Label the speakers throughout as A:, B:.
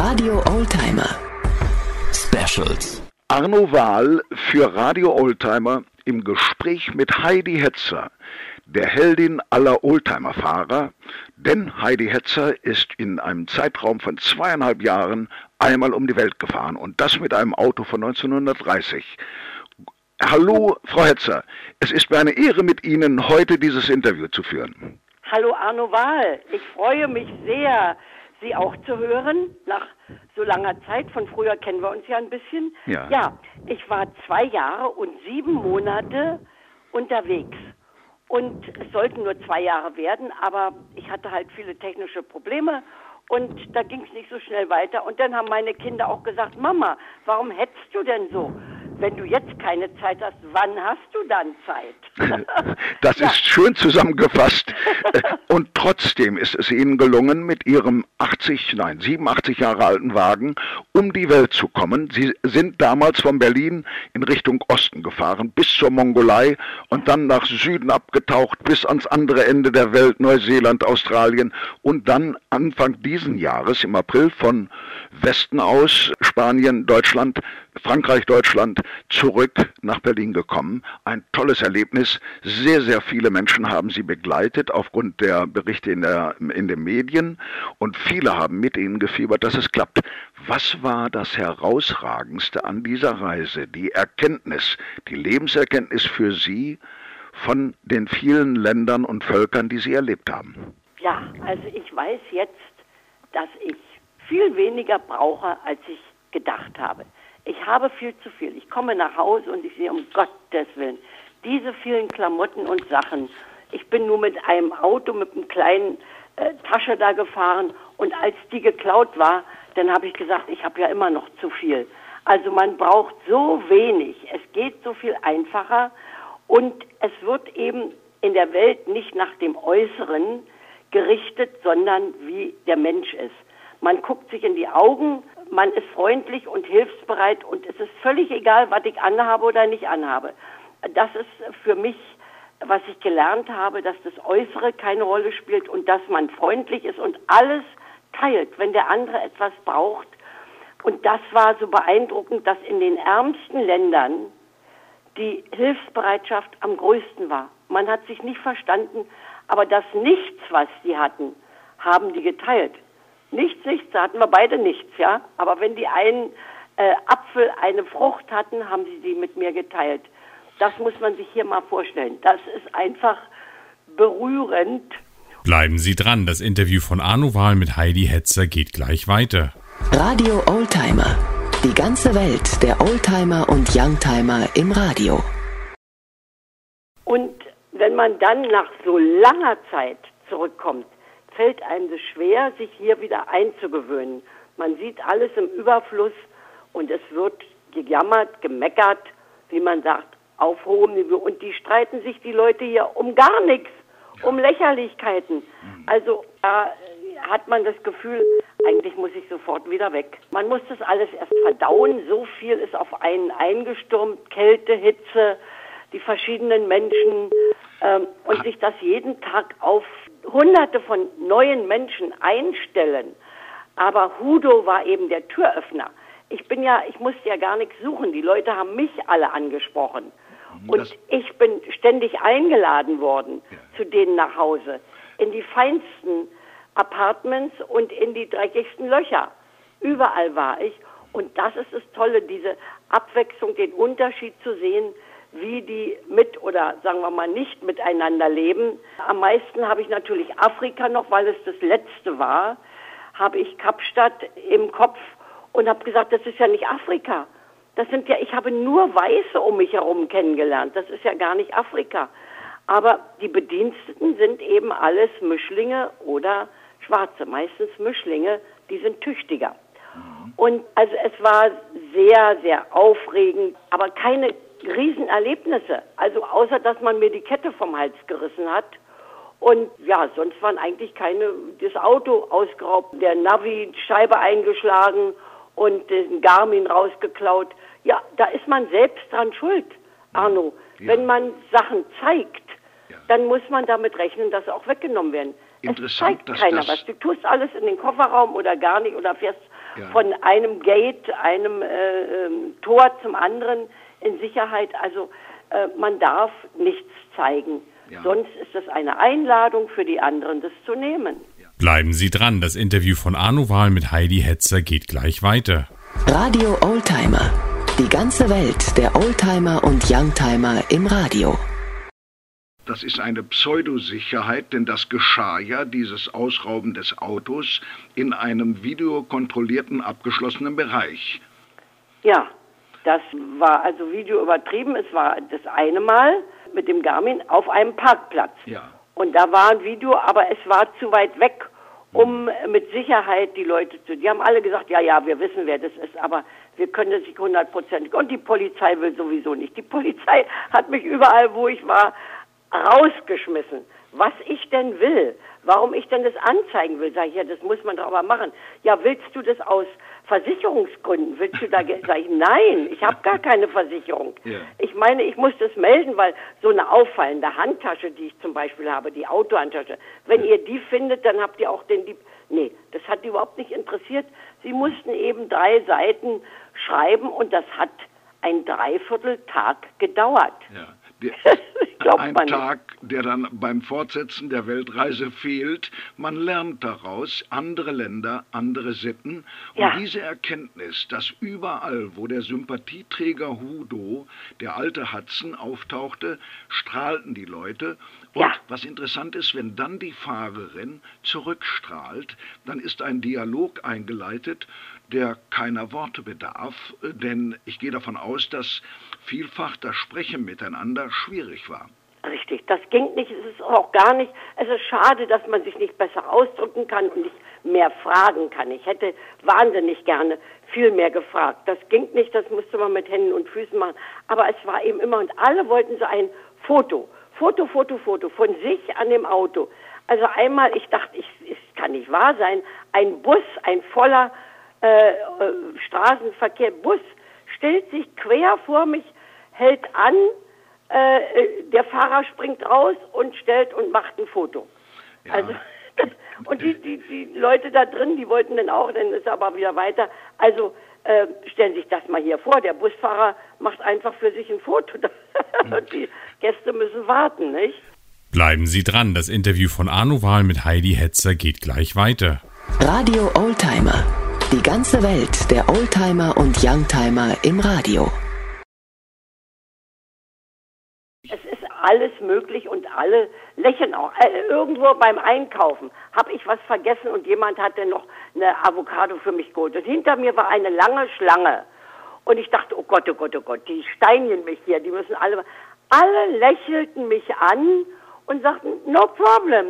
A: Radio Oldtimer Specials.
B: Arno Wahl für Radio Oldtimer im Gespräch mit Heidi Hetzer, der Heldin aller Oldtimer-Fahrer, denn Heidi Hetzer ist in einem Zeitraum von 2,5 Jahren einmal um die Welt gefahren und das mit einem Auto von 1930. Hallo, Frau Hetzer, es ist mir eine Ehre, mit Ihnen heute dieses Interview zu führen.
C: Hallo Arno Wahl, ich freue mich sehr, Sie auch zu hören, nach so langer Zeit. Von früher kennen wir uns ja ein bisschen. Ja, ich war 2 Jahre und 7 Monate unterwegs. Und es sollten nur 2 Jahre werden, aber ich hatte halt viele technische Probleme und da ging es nicht so schnell weiter. Und dann haben meine Kinder auch gesagt, Mama, warum hetzt du denn so? Wenn du jetzt keine Zeit hast, wann hast du dann Zeit?
B: Das ist schön zusammengefasst. Und trotzdem ist es Ihnen gelungen, mit Ihrem 87 Jahre alten Wagen um die Welt zu kommen. Sie sind damals von Berlin in Richtung Osten gefahren, bis zur Mongolei und dann nach Süden abgetaucht, bis ans andere Ende der Welt, Neuseeland, Australien und dann Anfang diesen Jahres, im April, von Westen aus, Spanien, Deutschland, Frankreich, Deutschland, zurück nach Berlin gekommen. Ein tolles Erlebnis. Sehr, sehr viele Menschen haben Sie begleitet aufgrund der Berichte in den Medien und viele haben mit Ihnen gefiebert, dass es klappt. Was war das Herausragendste an dieser Reise? Die Erkenntnis, die Lebenserkenntnis für Sie von den vielen Ländern und Völkern, die Sie erlebt haben?
C: Ja, also ich weiß jetzt, dass ich viel weniger brauche, als ich gedacht habe. Ich habe viel zu viel. Ich komme nach Hause und ich sehe, um Gottes Willen, diese vielen Klamotten und Sachen. Ich bin nur mit einem Auto, mit einem kleinen Tasche da gefahren und als die geklaut war, dann habe ich gesagt, ich habe ja immer noch zu viel. Also man braucht so wenig. Es geht so viel einfacher und es wird eben in der Welt nicht nach dem Äußeren gerichtet, sondern wie der Mensch ist. Man guckt sich in die Augen, man ist freundlich und hilfsbereit und es ist völlig egal, was ich anhabe oder nicht anhabe. Das ist für mich, was ich gelernt habe, dass das Äußere keine Rolle spielt und dass man freundlich ist und alles teilt, wenn der andere etwas braucht. Und das war so beeindruckend, dass in den ärmsten Ländern die Hilfsbereitschaft am größten war. Man hat sich nicht verstanden, aber das Nichts, was die hatten, haben die geteilt. Nichts, da hatten wir beide nichts, ja. Aber wenn die einen Apfel, eine Frucht hatten, haben sie die mit mir geteilt. Das muss man sich hier mal vorstellen. Das ist einfach berührend.
D: Bleiben Sie dran, das Interview von Arno Wahl mit Heidi Hetzer geht gleich weiter.
A: Radio Oldtimer. Die ganze Welt der Oldtimer und Youngtimer im Radio.
C: Und wenn man dann nach so langer Zeit zurückkommt, fällt einem das schwer, sich hier wieder einzugewöhnen. Man sieht alles im Überfluss und es wird gejammert, gemeckert, wie man sagt, auf hohem Niveau. Und die streiten sich, die Leute hier, um gar nichts, um Lächerlichkeiten. Also da hat man das Gefühl, eigentlich muss ich sofort wieder weg. Man muss das alles erst verdauen. So viel ist auf einen eingestürmt, Kälte, Hitze, die verschiedenen Menschen und sich das jeden Tag auf Hunderte von neuen Menschen einstellen. Aber Hudo war eben der Türöffner. Ich musste ja gar nichts suchen. Die Leute haben mich alle angesprochen. Und ich bin ständig eingeladen worden zu denen nach Hause. In die feinsten Apartments und in die dreckigsten Löcher. Überall war ich. Und das ist das Tolle, diese Abwechslung, den Unterschied zu sehen, wie die mit oder sagen wir mal nicht miteinander leben. Am meisten habe ich natürlich Afrika noch, weil es das letzte war, habe ich Kapstadt im Kopf und habe gesagt, das ist ja nicht Afrika. Ich habe nur Weiße um mich herum kennengelernt. Das ist ja gar nicht Afrika. Aber die Bediensteten sind eben alles Mischlinge oder Schwarze, meistens Mischlinge, die sind tüchtiger. Und also es war sehr, sehr aufregend, aber keine Riesenerlebnisse. Also außer, dass man mir die Kette vom Hals gerissen hat. Und ja, sonst waren eigentlich das Auto ausgeraubt, der Navi, Scheibe eingeschlagen und den Garmin rausgeklaut. Ja, da ist man selbst dran schuld, Arno. Ja. Wenn man Sachen zeigt, dann muss man damit rechnen, dass sie auch weggenommen werden. Es zeigt keiner was. Du tust alles in den Kofferraum oder gar nicht oder fährst von einem Gate, einem Tor zum anderen in Sicherheit. Also man darf nichts zeigen. Ja. Sonst ist das eine Einladung für die anderen, das zu nehmen.
D: Bleiben Sie dran, das Interview von Arno Wahl mit Heidi Hetzer geht gleich weiter.
A: Radio Oldtimer. Die ganze Welt der Oldtimer und Youngtimer im Radio.
B: Das ist eine Pseudosicherheit, denn das geschah ja, dieses Ausrauben des Autos, in einem videokontrollierten, abgeschlossenen Bereich.
C: Ja, das war also Video übertrieben. Es war das eine Mal mit dem Garmin auf einem Parkplatz. Ja. Und da war ein Video, aber es war zu weit weg, um mit Sicherheit die Leute zu... Die haben alle gesagt, ja, wir wissen, wer das ist, aber wir können das nicht 100%. Und die Polizei will sowieso nicht. Die Polizei hat mich überall, wo ich war, rausgeschmissen. Was ich denn will, warum ich denn das anzeigen will, sage ich, ja, das muss man doch aber machen. Ja, willst du das aus Versicherungsgründen? Willst du da Geld? Sag ich, nein, ich habe gar keine Versicherung. Ja. Ich meine, ich muss das melden, weil so eine auffallende Handtasche, die ich zum Beispiel habe, die Autohandtasche, wenn ihr die findet, dann habt ihr auch den Dieb. Nee, das hat die überhaupt nicht interessiert. Sie mussten eben 3 Seiten schreiben und das hat ein Dreivierteltag gedauert. Ja.
B: Ein Tag, der dann beim Fortsetzen der Weltreise fehlt. Man lernt daraus andere Länder, andere Sitten. Und diese Erkenntnis, dass überall, wo der Sympathieträger Hudo, der alte Hudson, auftauchte, strahlten die Leute. Und was interessant ist, wenn dann die Fahrerin zurückstrahlt, dann ist ein Dialog eingeleitet, der keiner Worte bedarf. Denn ich gehe davon aus, dass vielfach das Sprechen miteinander schwierig war.
C: Richtig, das ging nicht, es ist auch gar nicht, es ist schade, dass man sich nicht besser ausdrücken kann und nicht mehr fragen kann. Ich hätte wahnsinnig gerne viel mehr gefragt. Das ging nicht, das musste man mit Händen und Füßen machen. Aber es war eben immer, und alle wollten so ein Foto von sich an dem Auto. Also einmal, ich dachte, es kann nicht wahr sein, ein Bus, ein voller Straßenverkehr, Bus stellt sich quer vor mich, hält an, der Fahrer springt raus und stellt und macht ein Foto. Ja. Also, und die Leute da drin, die wollten dann auch, dann ist er aber wieder weiter. Also stellen sich das mal hier vor, der Busfahrer macht einfach für sich ein Foto. Und die Gäste müssen warten, nicht?
D: Bleiben Sie dran, das Interview von Arno Wahl mit Heidi Hetzer geht gleich weiter.
A: Radio Oldtimer. Die ganze Welt der Oldtimer und Youngtimer im Radio.
C: Es ist alles möglich und alle lächeln auch. Irgendwo beim Einkaufen habe ich was vergessen und jemand hat dann noch eine Avocado für mich geholt. Und hinter mir war eine lange Schlange. Und ich dachte, oh Gott, die steinigen mich hier. Die müssen alle lächelten mich an und sagten, no problem,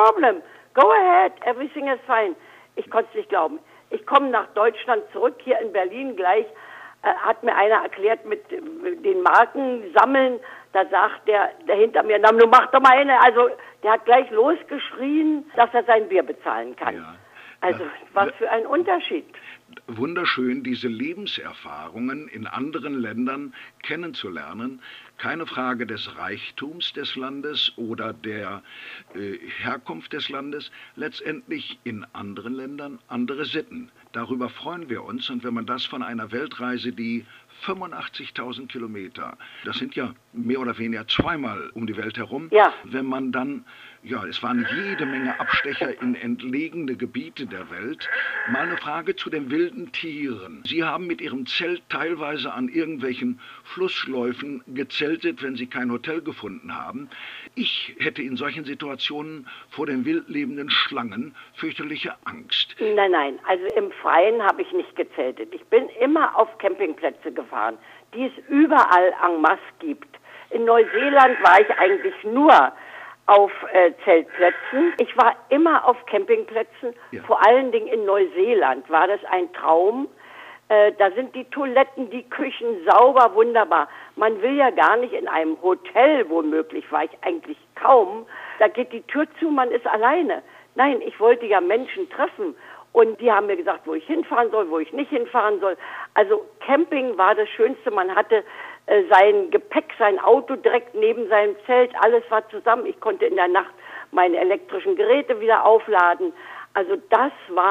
C: go ahead, everything is fine. Ich konnte es nicht glauben. Ich komme nach Deutschland zurück, hier in Berlin gleich, hat mir einer erklärt mit den Marken sammeln, da sagt der hinter mir, na, nun mach doch mal eine. Also der hat gleich losgeschrien, dass er sein Bier bezahlen kann. Ja. Also was für ein Unterschied.
B: Wunderschön, diese Lebenserfahrungen in anderen Ländern kennenzulernen. Keine Frage des Reichtums des Landes oder der Herkunft des Landes. Letztendlich in anderen Ländern andere Sitten. Darüber freuen wir uns. Und wenn man das von einer Weltreise, die 85.000 Kilometer, das sind ja mehr oder weniger zweimal um die Welt herum, wenn man dann, es waren jede Menge Abstecher in entlegene Gebiete der Welt. Mal eine Frage zu den wilden Tieren. Sie haben mit Ihrem Zelt teilweise an irgendwelchen Flussschläufen gezeltet, wenn Sie kein Hotel gefunden haben. Ich hätte in solchen Situationen vor den wild lebenden Schlangen fürchterliche Angst.
C: Nein, also im Freien habe ich nicht gezeltet. Ich bin immer auf Campingplätze gefahren, die es überall en masse gibt. In Neuseeland war ich eigentlich nur auf Zeltplätzen. Ich war immer auf Campingplätzen, vor allen Dingen in Neuseeland war das ein Traum. Da sind die Toiletten, die Küchen sauber, wunderbar. Man will ja gar nicht in einem Hotel, womöglich war ich eigentlich kaum. Da geht die Tür zu, man ist alleine. Nein, ich wollte ja Menschen treffen. Und die haben mir gesagt, wo ich hinfahren soll, wo ich nicht hinfahren soll. Also Camping war das Schönste. Man hatte sein Gepäck, sein Auto direkt neben seinem Zelt. Alles war zusammen. Ich konnte in der Nacht meine elektrischen Geräte wieder aufladen. Also das war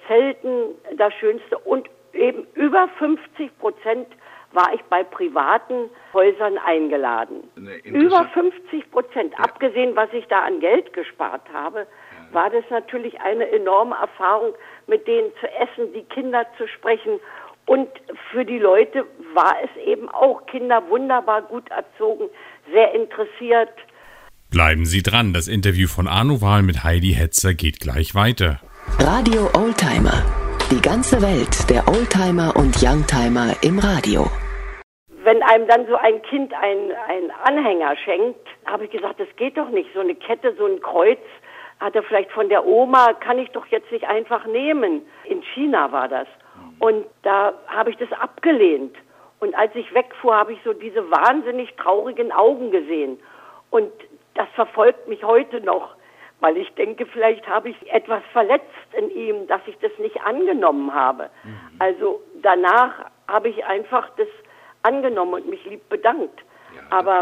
C: Zelten das Schönste und eben über 50% war ich bei privaten Häusern eingeladen. Über 50%, abgesehen, was ich da an Geld gespart habe, war das natürlich eine enorme Erfahrung, mit denen zu essen, die Kinder zu sprechen. Und für die Leute war es eben auch Kinder wunderbar gut erzogen, sehr interessiert.
D: Bleiben Sie dran, das Interview von Arno Wahl mit Heidi Hetzer geht gleich weiter.
A: Radio Oldtimer. Die ganze Welt der Oldtimer und Youngtimer im Radio.
C: Wenn einem dann so ein Kind einen Anhänger schenkt, habe ich gesagt, das geht doch nicht. So eine Kette, so ein Kreuz hat er vielleicht von der Oma, kann ich doch jetzt nicht einfach nehmen. In China war das. Und da habe ich das abgelehnt. Und als ich wegfuhr, habe ich so diese wahnsinnig traurigen Augen gesehen. Und das verfolgt mich heute noch, weil ich denke, vielleicht habe ich etwas verletzt in ihm, dass ich das nicht angenommen habe. Also danach habe ich einfach das angenommen und mich lieb bedankt. Aber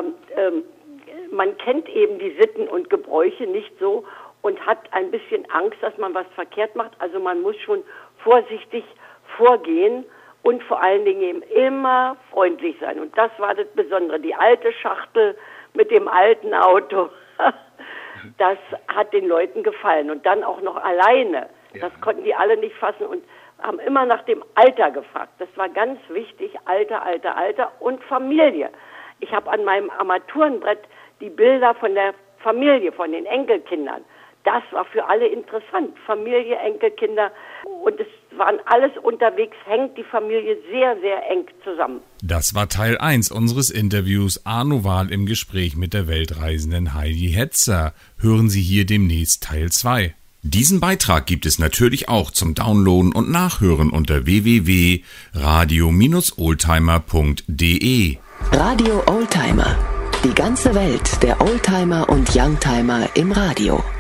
C: man kennt eben die Sitten und Gebräuche nicht so und hat ein bisschen Angst, dass man was verkehrt macht. Also man muss schon vorsichtig vorgehen und vor allen Dingen eben immer freundlich sein. Und das war das Besondere. Die alte Schachtel mit dem alten Auto, das hat den Leuten gefallen. Und dann auch noch alleine. Das konnten die alle nicht fassen und haben immer nach dem Alter gefragt. Das war ganz wichtig, Alter und Familie. Ich habe an meinem Armaturenbrett die Bilder von der Familie, von den Enkelkindern. Das war für alle interessant. Familie, Enkelkinder und es waren alles unterwegs, hängt die Familie sehr, sehr eng zusammen.
D: Das war Teil 1 unseres Interviews Arno Wahl im Gespräch mit der weltreisenden Heidi Hetzer. Hören Sie hier demnächst Teil 2. Diesen Beitrag gibt es natürlich auch zum Downloaden und Nachhören unter www.radio-oldtimer.de.
A: Radio Oldtimer. Die ganze Welt der Oldtimer und Youngtimer im Radio.